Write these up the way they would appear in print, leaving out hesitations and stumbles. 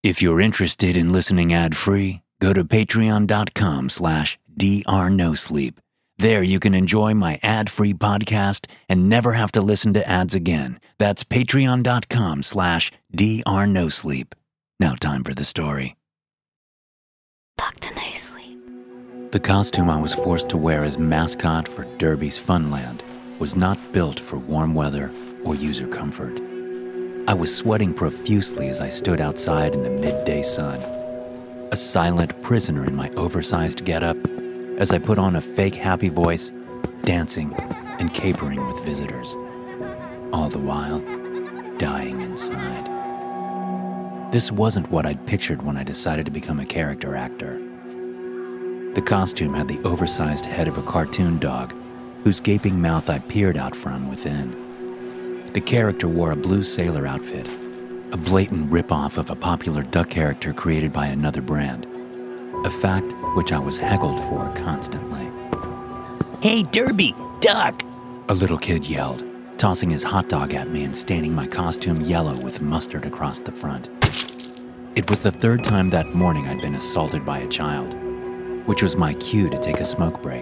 If you're interested in listening ad-free, go to patreon.com/drnosleep. There you can enjoy my ad-free podcast and never have to listen to ads again. That's patreon.com/drnosleep. Now time for the story. Dr. No Sleep. The costume I was forced to wear as mascot for Derby's Funland was not built for warm weather or user comfort. I was sweating profusely as I stood outside in the midday sun, a silent prisoner in my oversized getup as I put on a fake happy voice, dancing and capering with visitors, all the while dying inside. This wasn't what I'd pictured when I decided to become a character actor. The costume had the oversized head of a cartoon dog, whose gaping mouth I peered out from within. The character wore a blue sailor outfit, a blatant rip-off of a popular duck character created by another brand, a fact which I was heckled for constantly. "Hey, Derby, duck!" a little kid yelled, tossing his hot dog at me and staining my costume yellow with mustard across the front. It was the third time that morning I'd been assaulted by a child, which was my cue to take a smoke break.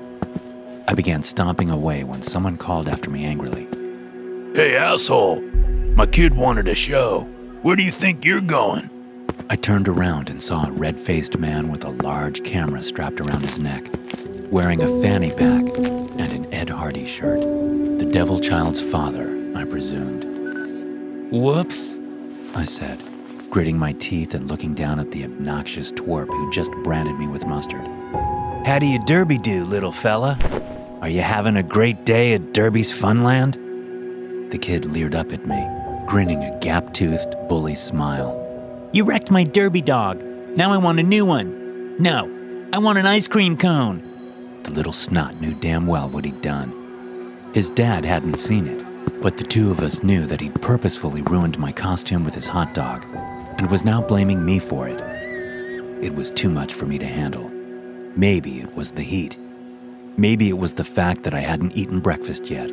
I began stomping away when someone called after me angrily. "Hey, asshole! My kid wanted a show. Where do you think you're going?" I turned around and saw a red-faced man with a large camera strapped around his neck, wearing a fanny pack and an Ed Hardy shirt. The devil child's father, I presumed. "Whoops," I said, gritting my teeth and looking down at the obnoxious twerp who just branded me with mustard. "How do you derby do, little fella? Are you having a great day at Derby's Funland?" The kid leered up at me, grinning a gap-toothed bully smile. "You wrecked my derby dog. Now I want a new one. No, I want an ice cream cone." The little snot knew damn well what he'd done. His dad hadn't seen it, but the two of us knew that he'd purposefully ruined my costume with his hot dog and was now blaming me for it. It was too much for me to handle. Maybe it was the heat. Maybe it was the fact that I hadn't eaten breakfast yet.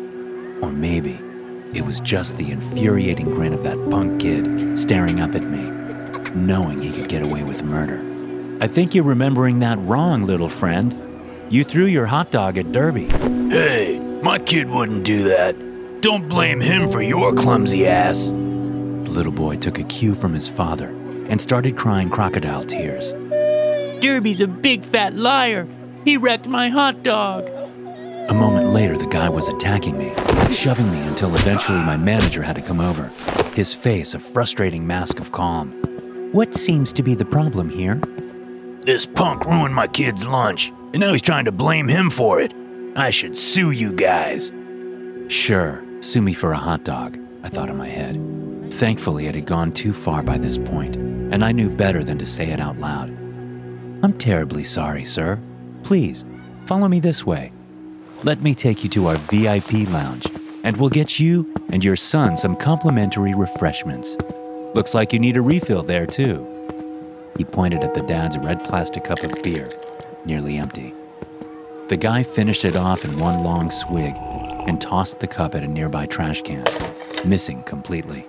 Or maybe it was just the infuriating grin of that punk kid staring up at me, knowing he could get away with murder. "I think you're remembering that wrong, little friend. You threw your hot dog at Derby." "Hey, my kid wouldn't do that. Don't blame him for your clumsy ass." The little boy took a cue from his father and started crying crocodile tears. "Derby's a big fat liar. He wrecked my hot dog." A moment later, the guy was attacking me, shoving me until eventually my manager had to come over, his face a frustrating mask of calm. "What seems to be the problem here?" "This punk ruined my kid's lunch, and now he's trying to blame him for it. I should sue you guys." Sure, sue me for a hot dog, I thought in my head. Thankfully, it had gone too far by this point, and I knew better than to say it out loud. "I'm terribly sorry, sir. Please, follow me this way. Let me take you to our VIP lounge, and we'll get you and your son some complimentary refreshments. Looks like you need a refill there, too." He pointed at the dad's red plastic cup of beer, nearly empty. The guy finished it off in one long swig and tossed the cup at a nearby trash can, missing completely.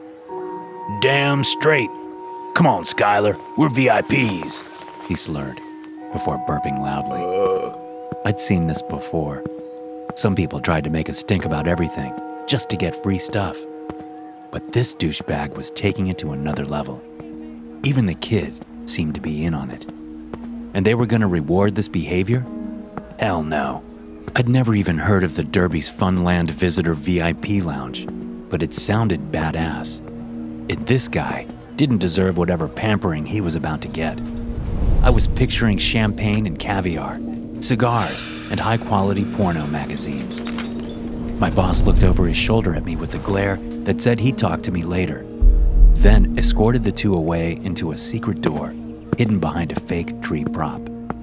"Damn straight. Come on, Skylar, we're VIPs," he slurred, before burping loudly. I'd seen this before. Some people tried to make a stink about everything, just to get free stuff. But this douchebag was taking it to another level. Even the kid seemed to be in on it. And they were going to reward this behavior? Hell no. I'd never even heard of the Derby's Funland Visitor VIP Lounge, but it sounded badass. This guy didn't deserve whatever pampering he was about to get. I was picturing champagne and caviar, cigars, and high-quality porno magazines. My boss looked over his shoulder at me with a glare that said he'd talk to me later, then escorted the two away into a secret door hidden behind a fake tree prop.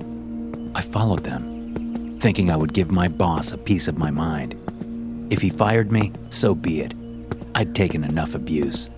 I followed them, thinking I would give my boss a piece of my mind. If he fired me, so be it. I'd taken enough abuse.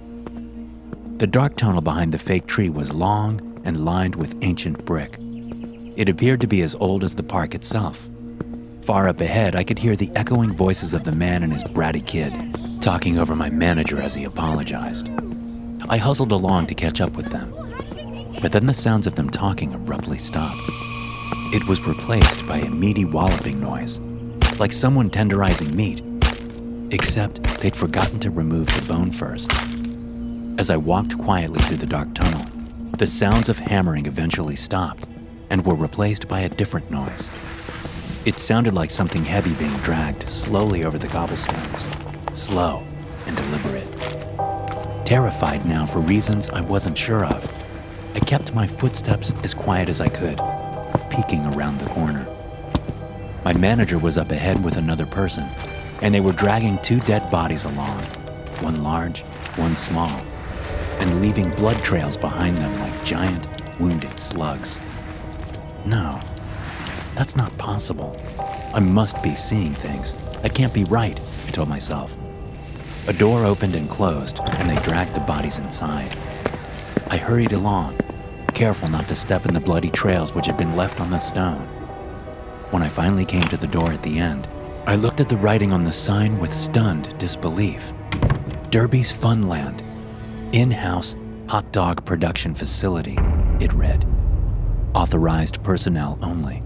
The dark tunnel behind the fake tree was long and lined with ancient brick. It appeared to be as old as the park itself. Far up ahead, I could hear the echoing voices of the man and his bratty kid, talking over my manager as he apologized. I hustled along to catch up with them. But then the sounds of them talking abruptly stopped. It was replaced by a meaty walloping noise, like someone tenderizing meat, except they'd forgotten to remove the bone first. As I walked quietly through the dark tunnel, the sounds of hammering eventually stopped and were replaced by a different noise. It sounded like something heavy being dragged slowly over the cobblestones, slow and deliberate. Terrified now for reasons I wasn't sure of, I kept my footsteps as quiet as I could, peeking around the corner. My manager was up ahead with another person, and they were dragging 2 dead bodies along, one large, one small, and leaving blood trails behind them like giant, wounded slugs. No, that's not possible. I must be seeing things. That can't be right, I told myself. A door opened and closed, and they dragged the bodies inside. I hurried along, careful not to step in the bloody trails which had been left on the stone. When I finally came to the door at the end, I looked at the writing on the sign with stunned disbelief. Derby's Funland, in-house hot dog production facility, it read. Authorized personnel only.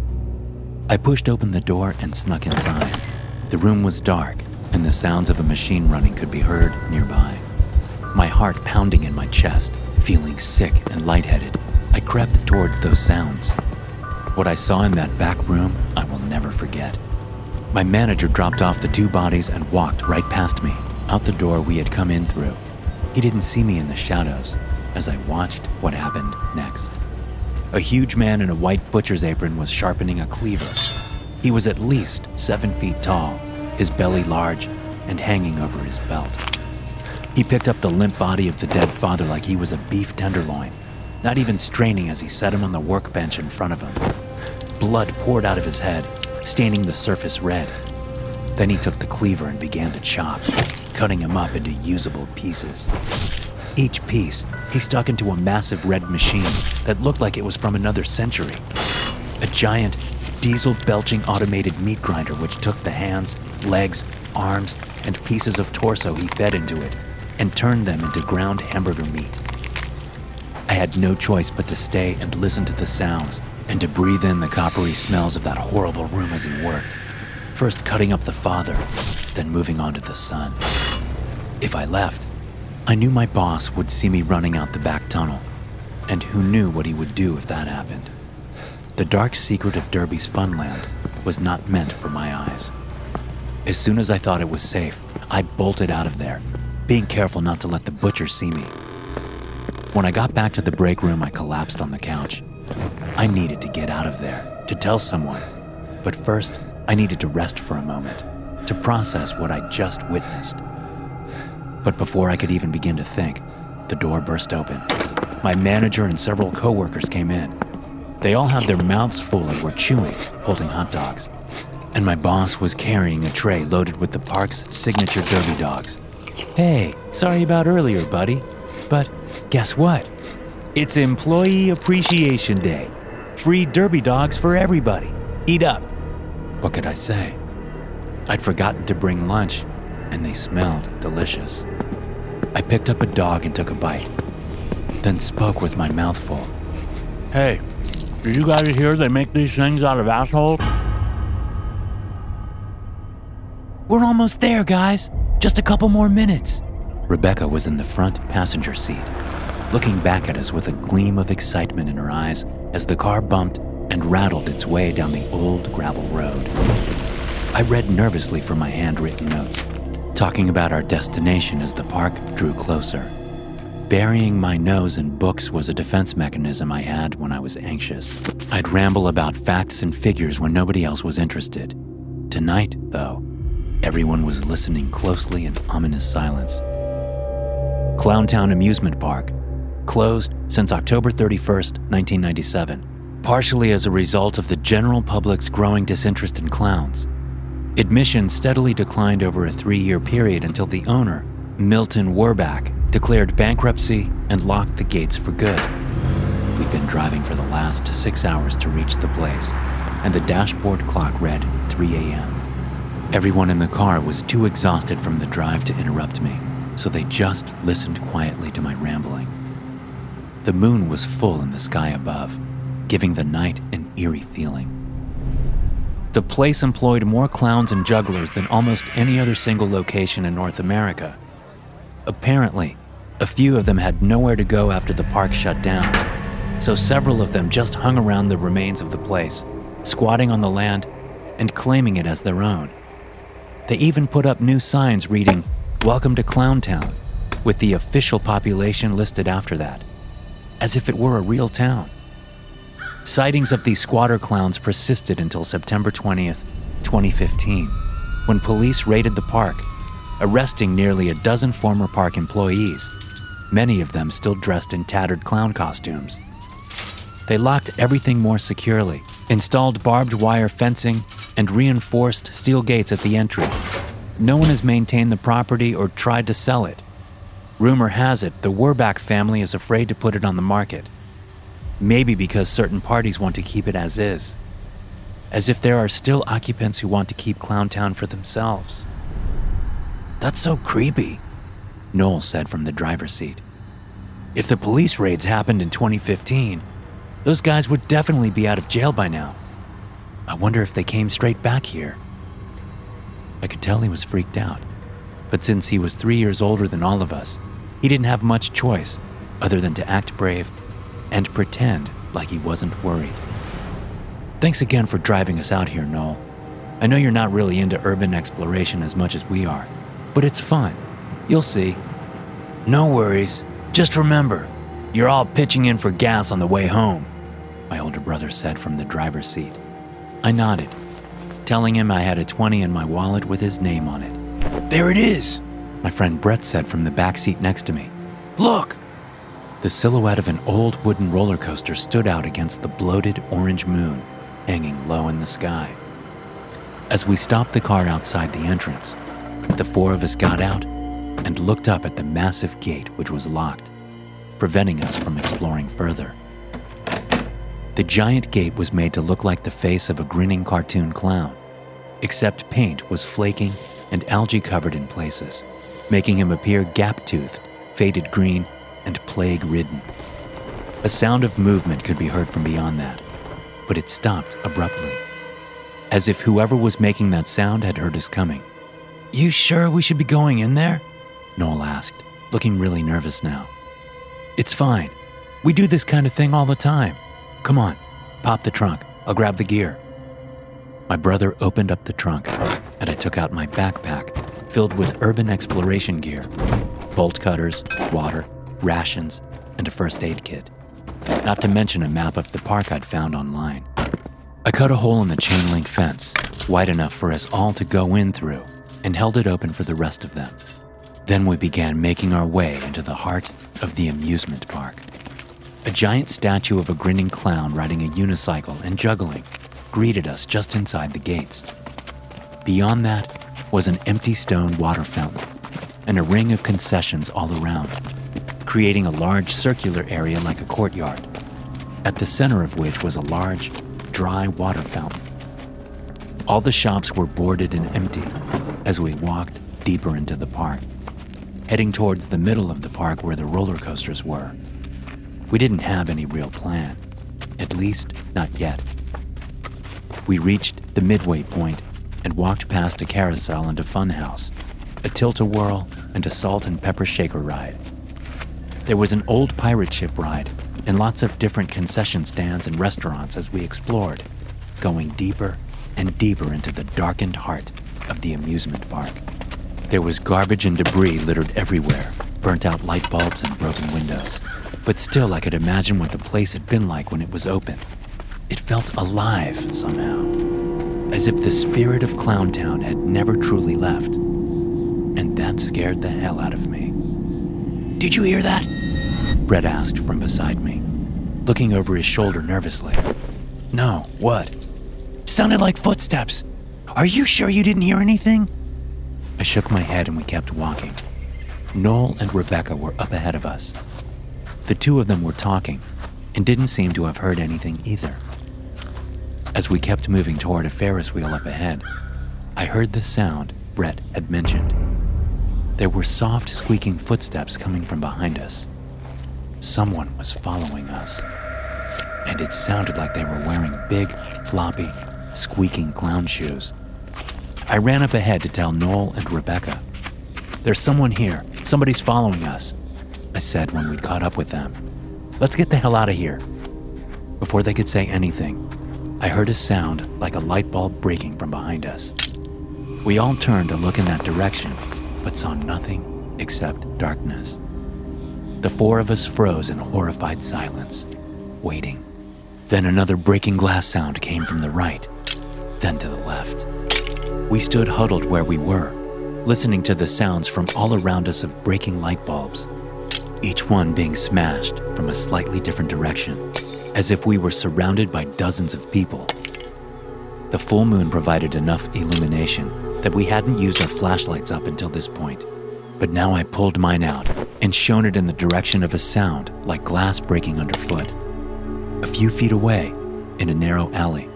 I pushed open the door and snuck inside. The room was dark, and the sounds of a machine running could be heard nearby. My heart pounding in my chest, feeling sick and lightheaded, I crept towards those sounds. What I saw in that back room, I will never forget. My manager dropped off the 2 bodies and walked right past me, out the door we had come in through. He didn't see me in the shadows as I watched what happened next. A huge man in a white butcher's apron was sharpening a cleaver. He was at least 7 feet tall, his belly large and hanging over his belt. He picked up the limp body of the dead father like he was a beef tenderloin, not even straining as he set him on the workbench in front of him. Blood poured out of his head, staining the surface red. Then he took the cleaver and began to chop, cutting him up into usable pieces. Each piece he stuck into a massive red machine that looked like it was from another century. A giant, diesel-belching automated meat grinder which took the hands, legs, arms, and pieces of torso he fed into it and turned them into ground hamburger meat. I had no choice but to stay and listen to the sounds and to breathe in the coppery smells of that horrible room as he worked, first cutting up the father, then moving on to the son. If I left, I knew my boss would see me running out the back tunnel, and who knew what he would do if that happened. The dark secret of Derby's Funland was not meant for my eyes. As soon as I thought it was safe, I bolted out of there, being careful not to let the butcher see me. When I got back to the break room, I collapsed on the couch. I needed to get out of there, to tell someone. But first, I needed to rest for a moment, to process what I'd just witnessed. But before I could even begin to think, the door burst open. My manager and several coworkers came in. They all had their mouths full and were chewing, holding hot dogs. And my boss was carrying a tray loaded with the park's signature Derby dogs. Hey, sorry about earlier, buddy. But guess what? It's Employee Appreciation Day. Free Derby dogs for everybody. Eat up. What could I say? I'd forgotten to bring lunch, and they smelled delicious. I picked up a dog and took a bite, then spoke with my mouth full. Hey, did you guys hear they make these things out of assholes? We're almost there, guys. Just a couple more minutes. Rebecca was in the front passenger seat, looking back at us with a gleam of excitement in her eyes as the car bumped and rattled its way down the old gravel road. I read nervously from my handwritten notes, talking about our destination as the park drew closer. Burying my nose in books was a defense mechanism I had when I was anxious. I'd ramble about facts and figures when nobody else was interested. Tonight, though, everyone was listening closely in ominous silence. Clowntown Amusement Park, closed since October 31st, 1997, partially as a result of the general public's growing disinterest in clowns. Admission steadily declined over a 3-year period until the owner, Milton Werbach, declared bankruptcy and locked the gates for good. We'd been driving for the last 6 hours to reach the place, and the dashboard clock read 3 a.m. Everyone in the car was too exhausted from the drive to interrupt me. so they just listened quietly to my rambling. The moon was full in the sky above, giving the night an eerie feeling. The place employed more clowns and jugglers than almost any other single location in North America. Apparently, a few of them had nowhere to go after the park shut down, so several of them just hung around the remains of the place, squatting on the land and claiming it as their own. They even put up new signs reading, "Welcome to Clowntown," with the official population listed after that, as if it were a real town. Sightings of these squatter clowns persisted until September 20th, 2015, when police raided the park, arresting nearly a dozen former park employees, many of them still dressed in tattered clown costumes. They locked everything more securely, installed barbed wire fencing, and reinforced steel gates at the entry. No one has maintained the property or tried to sell it. Rumor has it the Werbach family is afraid to put it on the market. Maybe because certain parties want to keep it as is. As if there are still occupants who want to keep Clowntown for themselves. That's so creepy, Noel said from the driver's seat. If the police raids happened in 2015, those guys would definitely be out of jail by now. I wonder if they came straight back here. I could tell he was freaked out, but since he was 3 years older than all of us, he didn't have much choice other than to act brave and pretend like he wasn't worried. Thanks again for driving us out here, Noel. I know you're not really into urban exploration as much as we are, but it's fun. You'll see. No worries. Just remember, you're all pitching in for gas on the way home, my older brother said from the driver's seat. I nodded, telling him I had a 20 in my wallet with his name on it. There it is, my friend Brett said from the back seat next to me. Look! The silhouette of an old wooden roller coaster stood out against the bloated orange moon hanging low in the sky. As we stopped the car outside the entrance, the four of us got out and looked up at the massive gate which was locked, preventing us from exploring further. The giant gate was made to look like the face of a grinning cartoon clown, except paint was flaking and algae covered in places, making him appear gap-toothed, faded green, and plague-ridden. A sound of movement could be heard from beyond that, but it stopped abruptly, as if whoever was making that sound had heard us coming. You sure we should be going in there? Noel asked, looking really nervous now. It's fine. We do this kind of thing all the time. Come on, pop the trunk. I'll grab the gear. My brother opened up the trunk, and I took out my backpack filled with urban exploration gear, bolt cutters, water, rations, and a first aid kit, not to mention a map of the park I'd found online. I cut a hole in the chain link fence, wide enough for us all to go in through, and held it open for the rest of them. Then we began making our way into the heart of the amusement park. A giant statue of a grinning clown riding a unicycle and juggling greeted us just inside the gates. Beyond that was an empty stone water fountain and a ring of concessions all around, creating a large circular area like a courtyard, at the center of which was a large, dry water fountain. All the shops were boarded and empty as we walked deeper into the park, heading towards the middle of the park where the roller coasters were. We didn't have any real plan, at least not yet. We reached the midway point and walked past a carousel and a funhouse, a tilt-a-whirl, and a salt and pepper shaker ride. There was an old pirate ship ride and lots of different concession stands and restaurants as we explored, going deeper and deeper into the darkened heart of the amusement park. There was garbage and debris littered everywhere, burnt out light bulbs and broken windows. But still I could imagine what the place had been like when it was open. It felt alive somehow, as if the spirit of Clowntown had never truly left. And that scared the hell out of me. Did you hear that? Brett asked from beside me, looking over his shoulder nervously. No, what? Sounded like footsteps. Are you sure you didn't hear anything? I shook my head and we kept walking. Noel and Rebecca were up ahead of us. The two of them were talking and didn't seem to have heard anything either. As we kept moving toward a Ferris wheel up ahead, I heard the sound Brett had mentioned. There were soft, squeaking footsteps coming from behind us. Someone was following us, and it sounded like they were wearing big, floppy, squeaking clown shoes. I ran up ahead to tell Noel and Rebecca. "There's someone here. Somebody's following us," I said when we'd caught up with them. "Let's get the hell out of here." Before they could say anything, I heard a sound like a light bulb breaking from behind us. We all turned to look in that direction, but saw nothing except darkness. The four of us froze in horrified silence, waiting. Then another breaking glass sound came from the right, then to the left. We stood huddled where we were, listening to the sounds from all around us of breaking light bulbs, each one being smashed from a slightly different direction, as if we were surrounded by dozens of people. The full moon provided enough illumination that we hadn't used our flashlights up until this point, but now I pulled mine out and shone it in the direction of a sound like glass breaking underfoot. A few feet away, in a narrow alley,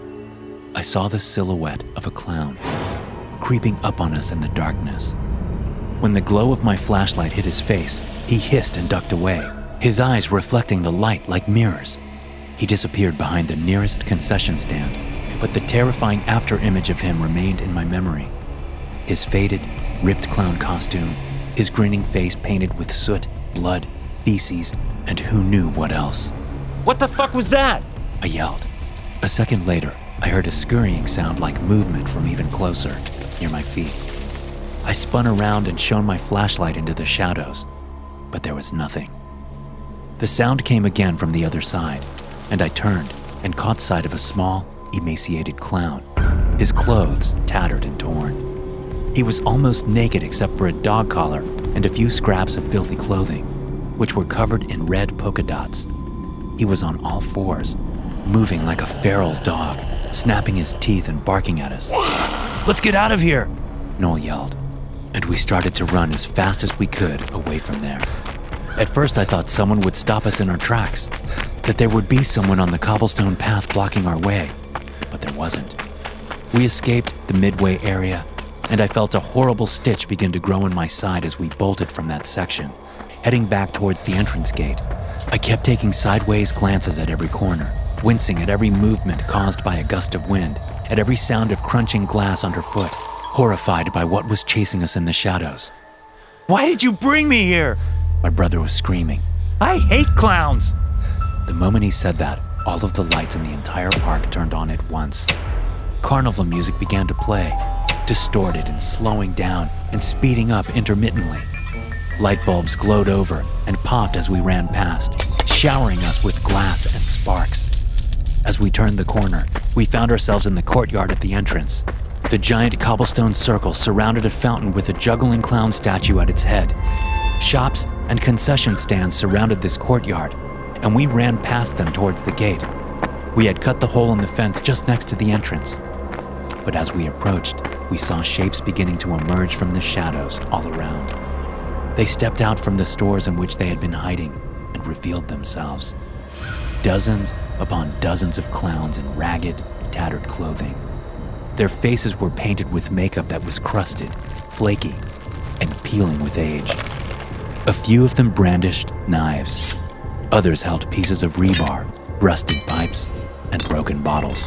I saw the silhouette of a clown, creeping up on us in the darkness. When the glow of my flashlight hit his face, he hissed and ducked away, his eyes reflecting the light like mirrors. He disappeared behind the nearest concession stand, but the terrifying after-image of him remained in my memory. His faded, ripped clown costume, his grinning face painted with soot, blood, feces, and who knew what else. What the fuck was that? I yelled. A second later, I heard a scurrying sound like movement from even closer, near my feet. I spun around and shone my flashlight into the shadows, but there was nothing. The sound came again from the other side, and I turned and caught sight of a small, emaciated clown, his clothes tattered and torn. He was almost naked except for a dog collar and a few scraps of filthy clothing, which were covered in red polka dots. He was on all fours, moving like a feral dog, snapping his teeth and barking at us. "Let's get out of here," Noel yelled, and we started to run as fast as we could away from there. At first I thought someone would stop us in our tracks, that there would be someone on the cobblestone path blocking our way, but there wasn't. We escaped the midway area, and I felt a horrible stitch begin to grow in my side as we bolted from that section, heading back towards the entrance gate. I kept taking sideways glances at every corner, wincing at every movement caused by a gust of wind, at every sound of crunching glass underfoot, horrified by what was chasing us in the shadows. Why did you bring me here? My brother was screaming. I hate clowns. The moment he said that, all of the lights in the entire park turned on at once. Carnival music began to play, distorted and slowing down and speeding up intermittently. Light bulbs glowed over and popped as we ran past, showering us with glass and sparks. As we turned the corner, we found ourselves in the courtyard at the entrance. The giant cobblestone circle surrounded a fountain with a juggling clown statue at its head. Shops and concession stands surrounded this courtyard, and we ran past them towards the gate. We had cut the hole in the fence just next to the entrance. But as we approached, we saw shapes beginning to emerge from the shadows all around. They stepped out from the stores in which they had been hiding and revealed themselves. Dozens upon dozens of clowns in ragged, tattered clothing. Their faces were painted with makeup that was crusted, flaky, and peeling with age. A few of them brandished knives. Others held pieces of rebar, rusted pipes, and broken bottles.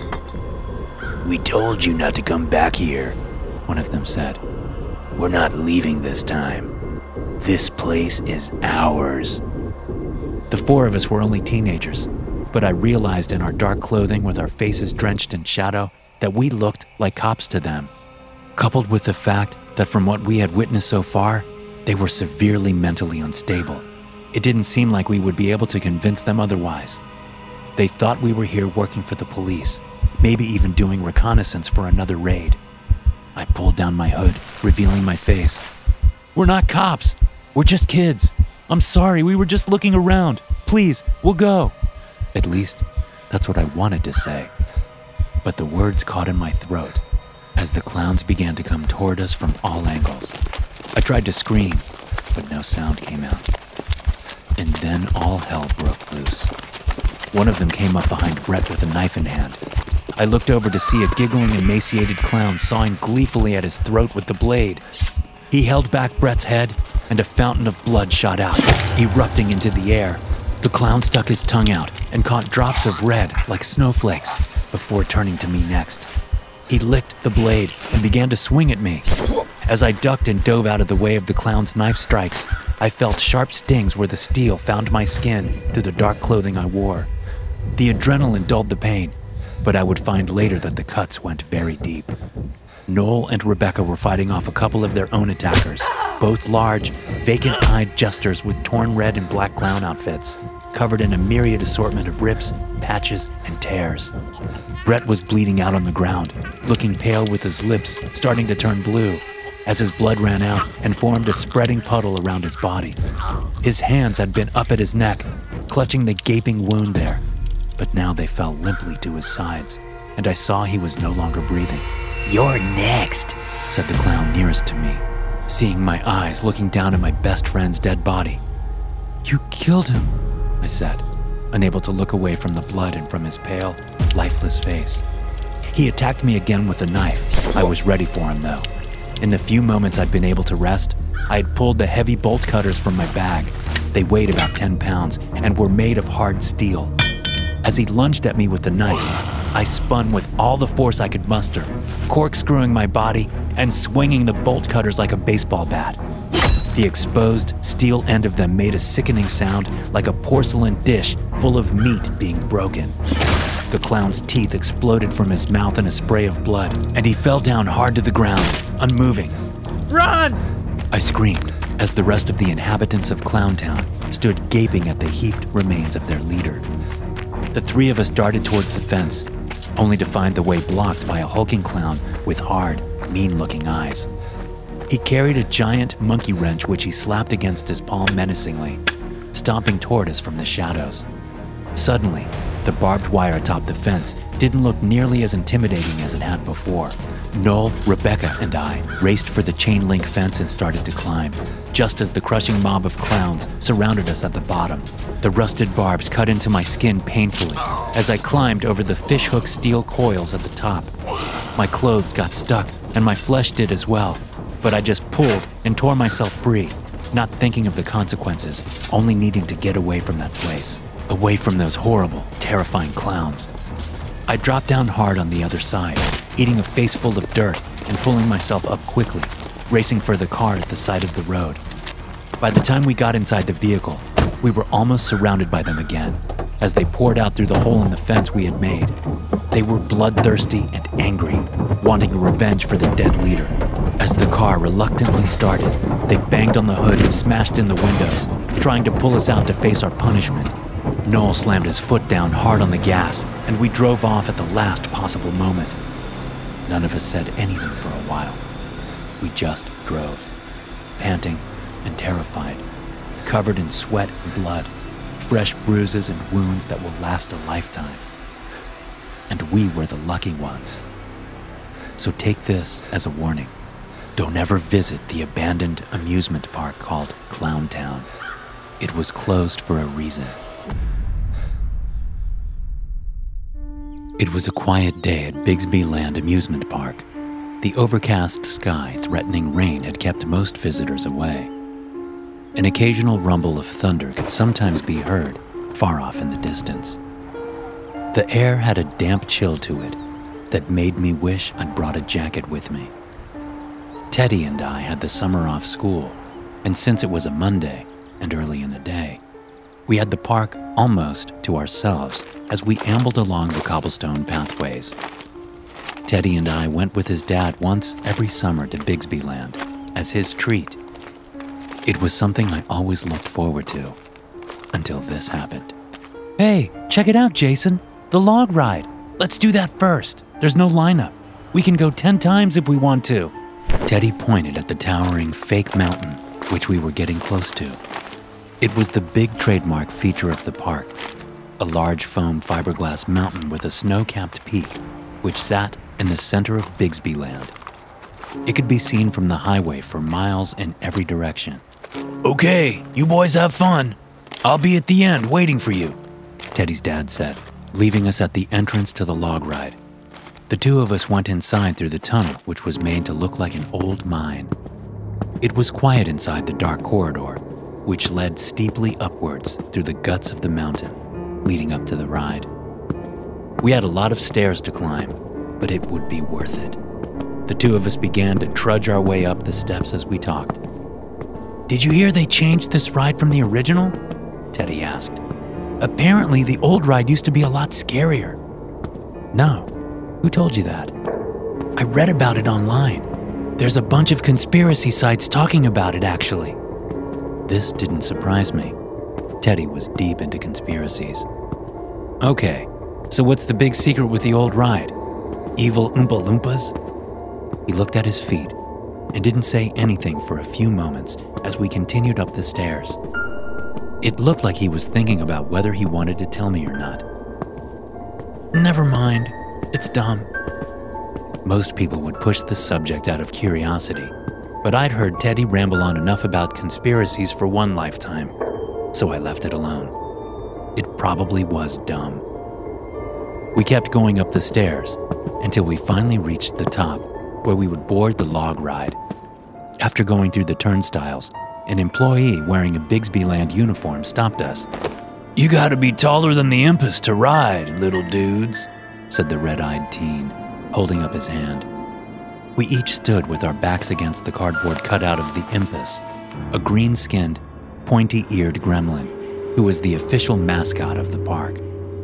"We told you not to come back here," one of them said. "We're not leaving this time. This place is ours." The four of us were only teenagers, but I realized in our dark clothing with our faces drenched in shadow that we looked like cops to them. Coupled with the fact that from what we had witnessed so far, they were severely mentally unstable, it didn't seem like we would be able to convince them otherwise. They thought we were here working for the police, maybe even doing reconnaissance for another raid. I pulled down my hood, revealing my face. "We're not cops. We're just kids. I'm sorry, we were just looking around. Please, we'll go." At least, that's what I wanted to say. But the words caught in my throat as the clowns began to come toward us from all angles. I tried to scream, but no sound came out. And then all hell broke loose. One of them came up behind Brett with a knife in hand. I looked over to see a giggling, emaciated clown sawing gleefully at his throat with the blade. He held back Brett's head and a fountain of blood shot out, erupting into the air. The clown stuck his tongue out and caught drops of red like snowflakes before turning to me next. He licked the blade and began to swing at me. As I ducked and dove out of the way of the clown's knife strikes, I felt sharp stings where the steel found my skin through the dark clothing I wore. The adrenaline dulled the pain, but I would find later that the cuts went very deep. Noel and Rebecca were fighting off a couple of their own attackers, both large, vacant-eyed jesters with torn red and black clown outfits, covered in a myriad assortment of rips, patches, and tears. Brett was bleeding out on the ground, looking pale with his lips starting to turn blue, as his blood ran out and formed a spreading puddle around his body. His hands had been up at his neck, clutching the gaping wound there, but now they fell limply to his sides, and I saw he was no longer breathing. "You're next," said the clown nearest to me, seeing my eyes looking down at my best friend's dead body. "You killed him," I said, unable to look away from the blood and from his pale, lifeless face. He attacked me again with a knife. I was ready for him, though. In the few moments I'd been able to rest, I had pulled the heavy bolt cutters from my bag. They weighed about 10 pounds and were made of hard steel. As he lunged at me with the knife, I spun with all the force I could muster, corkscrewing my body and swinging the bolt cutters like a baseball bat. The exposed steel end of them made a sickening sound like a porcelain dish full of meat being broken. The clown's teeth exploded from his mouth in a spray of blood, and he fell down hard to the ground, unmoving. "Run!" I screamed as the rest of the inhabitants of Clowntown stood gaping at the heaped remains of their leader. The three of us darted towards the fence, only to find the way blocked by a hulking clown with hard, mean-looking eyes. He carried a giant monkey wrench which he slapped against his palm menacingly, stomping toward us from the shadows. Suddenly, the barbed wire atop the fence didn't look nearly as intimidating as it had before. Noel, Rebecca, and I raced for the chain-link fence and started to climb, just as the crushing mob of clowns surrounded us at the bottom. The rusted barbs cut into my skin painfully as I climbed over the fishhook steel coils at the top. My clothes got stuck, and my flesh did as well, but I just pulled and tore myself free, not thinking of the consequences, only needing to get away from that place, away from those horrible, terrifying clowns. I dropped down hard on the other side, eating a face full of dirt and pulling myself up quickly, racing for the car at the side of the road. By the time we got inside the vehicle, we were almost surrounded by them again, as they poured out through the hole in the fence we had made. They were bloodthirsty and angry, wanting revenge for the dead leader. As the car reluctantly started, they banged on the hood and smashed in the windows, trying to pull us out to face our punishment. Noel slammed his foot down hard on the gas, and we drove off at the last possible moment. None of us said anything for a while. We just drove, panting and terrified, covered in sweat and blood, fresh bruises and wounds that will last a lifetime. And we were the lucky ones. So take this as a warning. Don't ever visit the abandoned amusement park called Clowntown. It was closed for a reason. It was a quiet day at Bigsby Land Amusement Park. The overcast sky threatening rain had kept most visitors away. An occasional rumble of thunder could sometimes be heard far off in the distance. The air had a damp chill to it that made me wish I'd brought a jacket with me. Teddy and I had the summer off school, and since it was a Monday and early in the day, we had the park almost to ourselves as we ambled along the cobblestone pathways. Teddy and I went with his dad once every summer to Bigsby Land as his treat. It was something I always looked forward to, until this happened. "Hey, check it out, Jason. The log ride. Let's do that first. There's no lineup. We can go 10 times if we want to." Teddy pointed at the towering fake mountain, which we were getting close to. It was the big trademark feature of the park, a large foam fiberglass mountain with a snow-capped peak, which sat in the center of Bigsby Land. It could be seen from the highway for miles in every direction. "Okay, you boys have fun. I'll be at the end waiting for you," Teddy's dad said, leaving us at the entrance to the log ride. The two of us went inside through the tunnel, which was made to look like an old mine. It was quiet inside the dark corridor, which led steeply upwards through the guts of the mountain, leading up to the ride. We had a lot of stairs to climb, but it would be worth it. The two of us began to trudge our way up the steps as we talked. "Did you hear they changed this ride from the original?" Teddy asked. "Apparently, the old ride used to be a lot scarier." "No. Who told you that?" "I read about it online. There's a bunch of conspiracy sites talking about it, actually." This didn't surprise me. Teddy was deep into conspiracies. "Okay, so what's the big secret with the old ride? Evil Oompa Loompas?" He looked at his feet and didn't say anything for a few moments as we continued up the stairs. It looked like he was thinking about whether he wanted to tell me or not. "Never mind, it's dumb." Most people would push the subject out of curiosity, but I'd heard Teddy ramble on enough about conspiracies for one lifetime, so I left it alone. It probably was dumb. We kept going up the stairs until we finally reached the top, where we would board the log ride. After going through the turnstiles, an employee wearing a Bigsbyland uniform stopped us. "You gotta be taller than the Impus to ride, little dudes," said the red-eyed teen, holding up his hand. We each stood with our backs against the cardboard cutout of the Impus, a green-skinned, pointy-eared gremlin who was the official mascot of the park.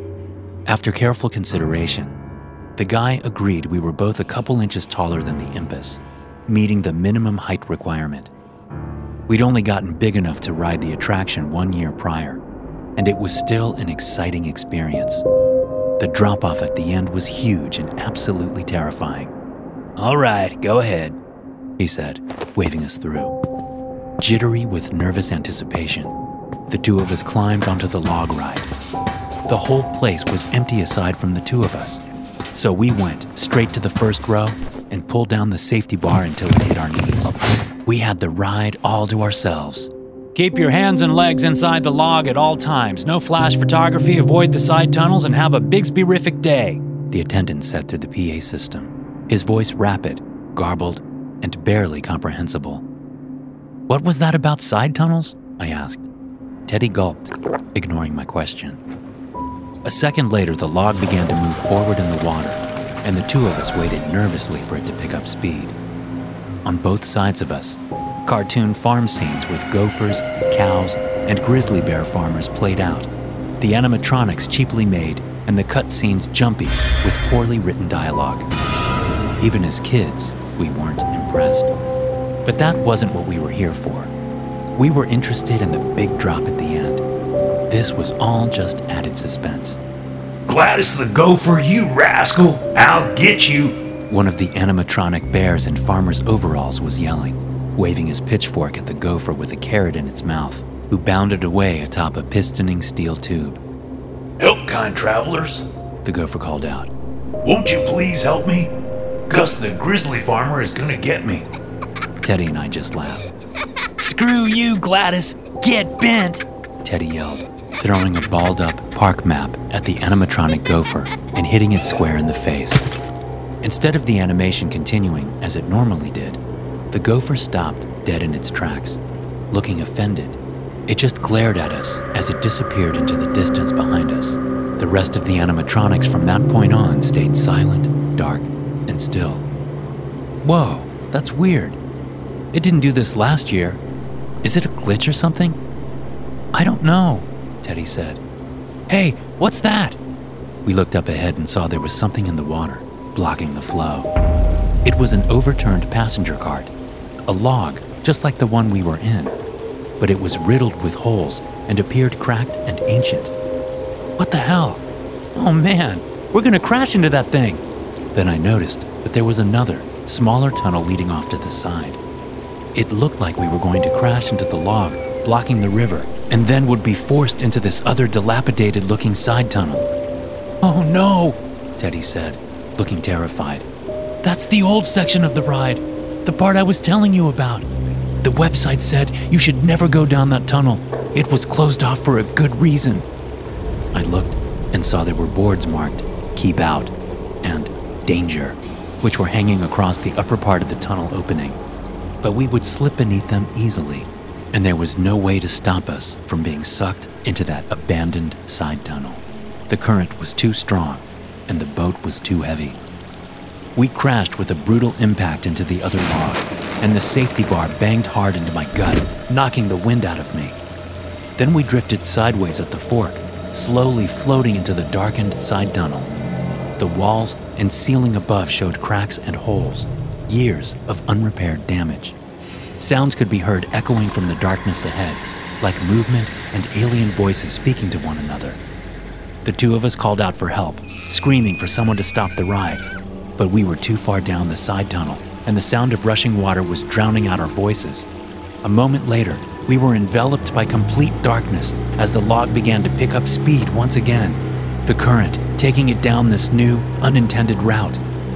After careful consideration, the guy agreed we were both a couple inches taller than the Impus, meeting the minimum height requirement. We'd only gotten big enough to ride the attraction 1 year prior, and it was still an exciting experience. The drop-off at the end was huge and absolutely terrifying. "All right, go ahead," he said, waving us through. Jittery with nervous anticipation, the two of us climbed onto the log ride. The whole place was empty aside from the two of us, so we went straight to the first row and pulled down the safety bar until it hit our knees. We had the ride all to ourselves. "Keep your hands and legs inside the log at all times. No flash photography, avoid the side tunnels, and have a Bigsby-rific day," the attendant said through the PA system, his voice rapid, garbled, and barely comprehensible. "What was that about side tunnels?" I asked. Teddy gulped, ignoring my question. A second later, the log began to move forward in the water, and the two of us waited nervously for it to pick up speed. On both sides of us, cartoon farm scenes with gophers, cows, and grizzly bear farmers played out, the animatronics cheaply made, and the cutscenes jumpy with poorly written dialogue. Even as kids, we weren't impressed. But that wasn't what we were here for. We were interested in the big drop at the end. This was all just added suspense. "Gladys the Gopher, you rascal! I'll get you!" One of the animatronic bears in farmer's overalls was yelling, waving his pitchfork at the gopher with a carrot in its mouth, who bounded away atop a pistoning steel tube. "Help, kind travelers," the gopher called out. "Won't you please help me? Gus the grizzly farmer is gonna get me." Teddy and I just laughed. "Screw you, Gladys! Get bent!" Teddy yelled, throwing a balled-up park map at the animatronic gopher and hitting it square in the face. Instead of the animation continuing as it normally did, the gopher stopped dead in its tracks, looking offended. It just glared at us as it disappeared into the distance behind us. The rest of the animatronics from that point on stayed silent, dark, and still. "Whoa, that's weird. It didn't do this last year. Is it a glitch or something?" "I don't know," Teddy said. "Hey, what's that?" We looked up ahead and saw there was something in the water, blocking the flow. It was an overturned passenger cart, a log just like the one we were in, but it was riddled with holes and appeared cracked and ancient. "What the hell? Oh man, we're gonna crash into that thing!" Then I noticed that there was another, smaller tunnel leading off to the side. It looked like we were going to crash into the log, blocking the river, and then would be forced into this other dilapidated-looking side tunnel. "Oh no," Teddy said, looking terrified. "That's the old section of the ride, the part I was telling you about. The website said you should never go down that tunnel. It was closed off for a good reason." I looked and saw there were boards marked, "Keep Out," and "Danger," which were hanging across the upper part of the tunnel opening. but we would slip beneath them easily, and there was no way to stop us from being sucked into that abandoned side tunnel. The current was too strong, and the boat was too heavy. We crashed with a brutal impact into the other log, and the safety bar banged hard into my gut, knocking the wind out of me. Then we drifted sideways at the fork, slowly floating into the darkened side tunnel. The walls and ceiling above showed cracks and holes, years of unrepaired damage. Sounds could be heard echoing from the darkness ahead, like movement and alien voices speaking to one another. The two of us called out for help, screaming for someone to stop the ride, but we were too far down the side tunnel, and the sound of rushing water was drowning out our voices. A moment later, we were enveloped by complete darkness as the log began to pick up speed once again, the current taking it down this new, unintended route.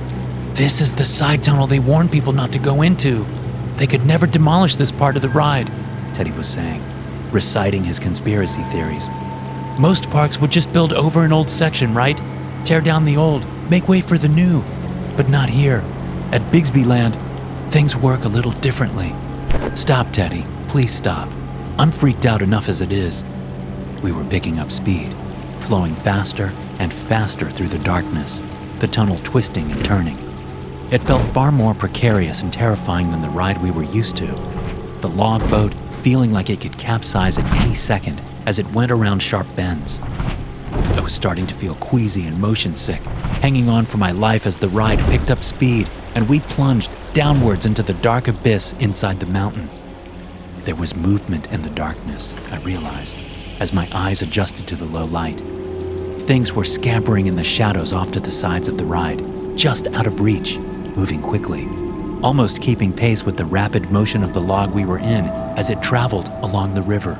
"This is the side tunnel they warned people not to go into. They could never demolish this part of the ride," Teddy was saying, reciting his conspiracy theories. "Most parks would just build over an old section, right? Tear down the old, make way for the new. But not here. At Bigsbyland, things work a little differently." "Stop, Teddy. Please stop. I'm freaked out enough as it is." We were picking up speed, flowing faster and faster through the darkness, the tunnel twisting and turning. It felt far more precarious and terrifying than the ride we were used to. The log boat feeling like it could capsize at any second as it went around sharp bends. I was starting to feel queasy and motion sick, hanging on for my life as the ride picked up speed and we plunged downwards into the dark abyss inside the mountain. There was movement in the darkness, I realized, as my eyes adjusted to the low light. Things were scampering in the shadows off to the sides of the ride, just out of reach, moving quickly, almost keeping pace with the rapid motion of the log we were in as it traveled along the river.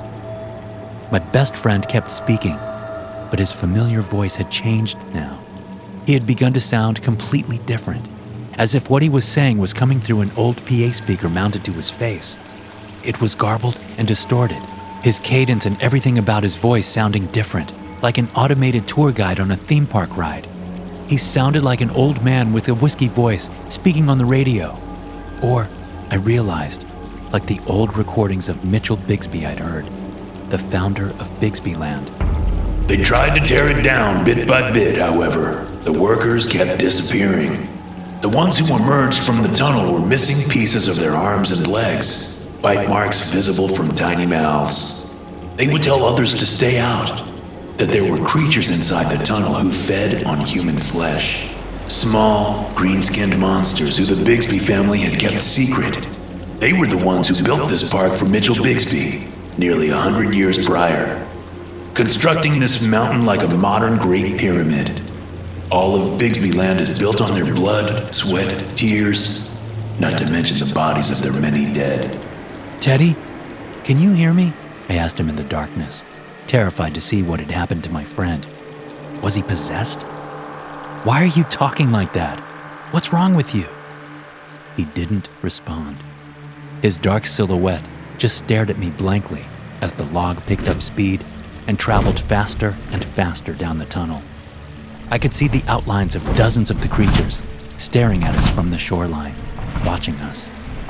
My best friend kept speaking, but his familiar voice had changed now. He had begun to sound completely different, as if what he was saying was coming through an old PA speaker mounted to his face. It was garbled and distorted, his cadence and everything about his voice sounding different, like an automated tour guide on a theme park ride. He sounded like an old man with a whiskey voice speaking on the radio. Or, I realized, like the old recordings of Mitchell Bigsby I'd heard, the founder of Bigsbyland. They tried to tear it down bit by bit, however. The workers kept disappearing. The ones who emerged from the tunnel were missing pieces of their arms and legs, bite marks visible from tiny mouths. They would tell others to stay out, that there were creatures inside the tunnel who fed on human flesh. Small, green-skinned monsters who the Bigsby family had kept secret. They were the ones who built this park for Mitchell Bigsby, nearly 100 years prior, constructing this mountain like a modern Great Pyramid. All of Bigsbyland is built on their blood, sweat, tears, not to mention the bodies of their many dead. "Teddy, can you hear me?" I asked him in the darkness, terrified to see what had happened to my friend. Was he possessed? "Why are you talking like that? What's wrong with you?" He didn't respond. His dark silhouette just stared at me blankly as the log picked up speed and traveled faster and faster down the tunnel. I could see the outlines of dozens of the creatures staring at us from the shoreline, watching us.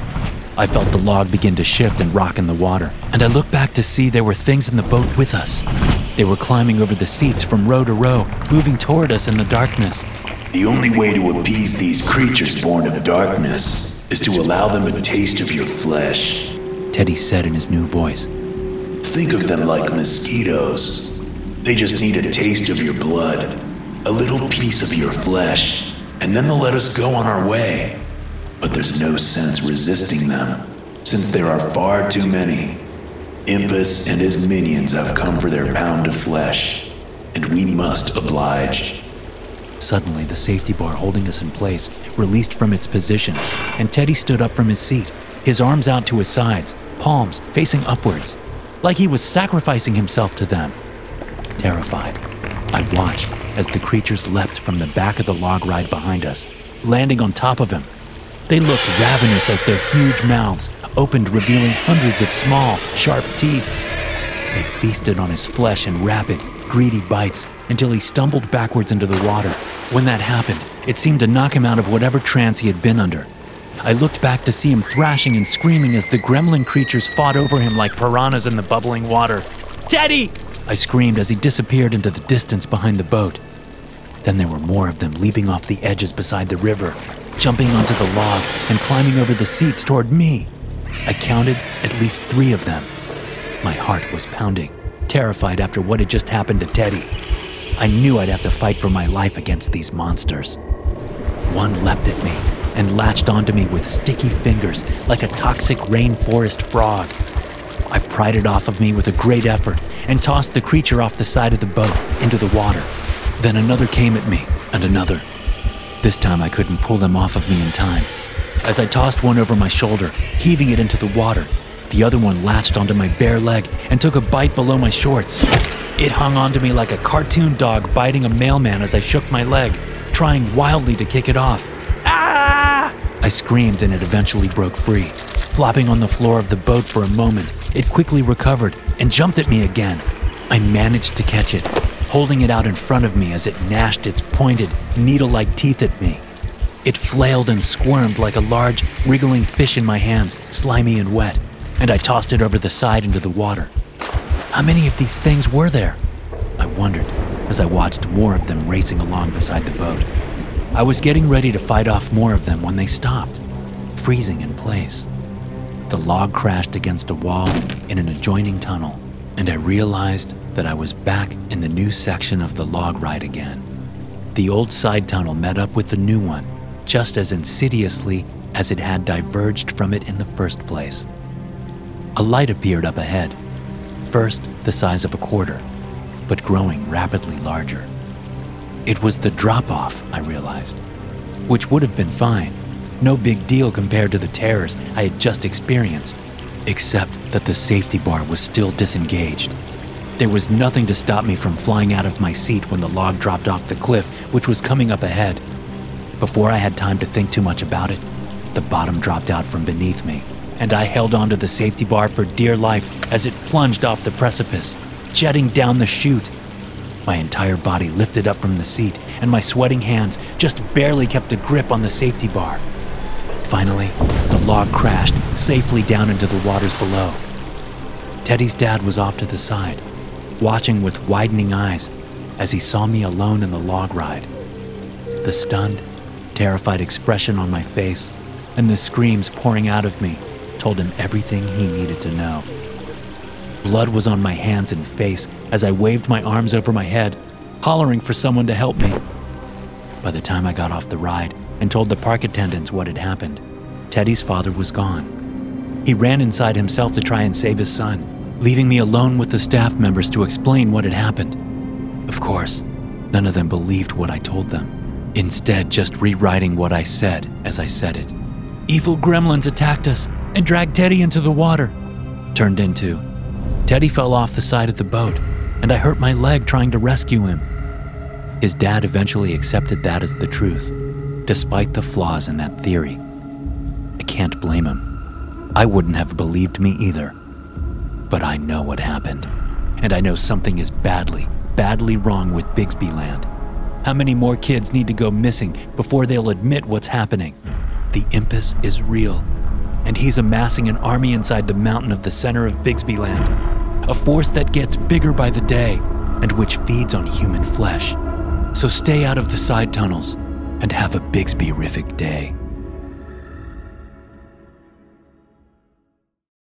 I felt the log begin to shift and rock in the water, and I looked back to see there were things in the boat with us. They were climbing over the seats from row to row, moving toward us in the darkness. The only way to appease these creatures born of darkness is to allow them a taste of your flesh, Teddy said in his new voice. Think of them like mosquitoes. They just need a taste of your blood, a little piece of your flesh, and then they'll let us go on our way. But there's no sense resisting them, since there are far too many. Impus and his minions have come for their pound of flesh, and we must oblige. Suddenly, the safety bar holding us in place released from its position, and Teddy stood up from his seat, his arms out to his sides, palms facing upwards, like he was sacrificing himself to them. Terrified, I watched as the creatures leapt from the back of the log ride behind us, landing on top of him. They looked ravenous as their huge mouths opened, revealing hundreds of small, sharp teeth. They feasted on his flesh in rapid, greedy bites until he stumbled backwards into the water. When that happened, it seemed to knock him out of whatever trance he had been under. I looked back to see him thrashing and screaming as the gremlin creatures fought over him like piranhas in the bubbling water. "Teddy!" I screamed as he disappeared into the distance behind the boat. Then there were more of them leaping off the edges beside the river, jumping onto the log and climbing over the seats toward me. I counted at least 3 of them. My heart was pounding, terrified after what had just happened to Teddy. I knew I'd have to fight for my life against these monsters. One leapt at me and latched onto me with sticky fingers like a toxic rainforest frog. I pried it off of me with a great effort and tossed the creature off the side of the boat into the water. Then another came at me, and another. This time I couldn't pull them off of me in time. As I tossed one over my shoulder, heaving it into the water, the other one latched onto my bare leg and took a bite below my shorts. It hung onto me like a cartoon dog biting a mailman as I shook my leg, trying wildly to kick it off. "Ah!" I screamed, and it eventually broke free. Flopping on the floor of the boat for a moment, it quickly recovered and jumped at me again. I managed to catch it, holding it out in front of me as it gnashed its pointed, needle-like teeth at me. It flailed and squirmed like a large, wriggling fish in my hands, slimy and wet, and I tossed it over the side into the water. How many of these things were there? I wondered as I watched more of them racing along beside the boat. I was getting ready to fight off more of them when they stopped, freezing in place. The log crashed against a wall in an adjoining tunnel, and I realized that I was back in the new section of the log ride again. The old side tunnel met up with the new one, just as insidiously as it had diverged from it in the first place. A light appeared up ahead, first the size of a quarter, but growing rapidly larger. It was the drop-off, I realized, which would have been fine. No big deal compared to the terrors I had just experienced, except that the safety bar was still disengaged. There was nothing to stop me from flying out of my seat when the log dropped off the cliff, which was coming up ahead. Before I had time to think too much about it, the bottom dropped out from beneath me, and I held onto the safety bar for dear life as it plunged off the precipice, jetting down the chute. My entire body lifted up from the seat, and my sweating hands just barely kept a grip on the safety bar. Finally, the log crashed safely down into the waters below. Teddy's dad was off to the side, watching with widening eyes as he saw me alone in the log ride. The stunned, terrified expression on my face and the screams pouring out of me told him everything he needed to know. Blood was on my hands and face as I waved my arms over my head, hollering for someone to help me. By the time I got off the ride and told the park attendants what had happened, Teddy's father was gone. He ran inside himself to try and save his son, leaving me alone with the staff members to explain what had happened. Of course, none of them believed what I told them, instead just rewriting what I said as I said it. "Evil gremlins attacked us and dragged Teddy into the water," turned into, "Teddy fell off the side of the boat, and I hurt my leg trying to rescue him." His dad eventually accepted that as the truth, despite the flaws in that theory. I can't blame him. I wouldn't have believed me either. But I know what happened, and I know something is badly, badly wrong with Bigsby Land. How many more kids need to go missing before they'll admit what's happening? The Impus is real, and he's amassing an army inside the mountain of the center of Bigsby Land, a force that gets bigger by the day and which feeds on human flesh. So stay out of the side tunnels and have a Bigsby-rific day.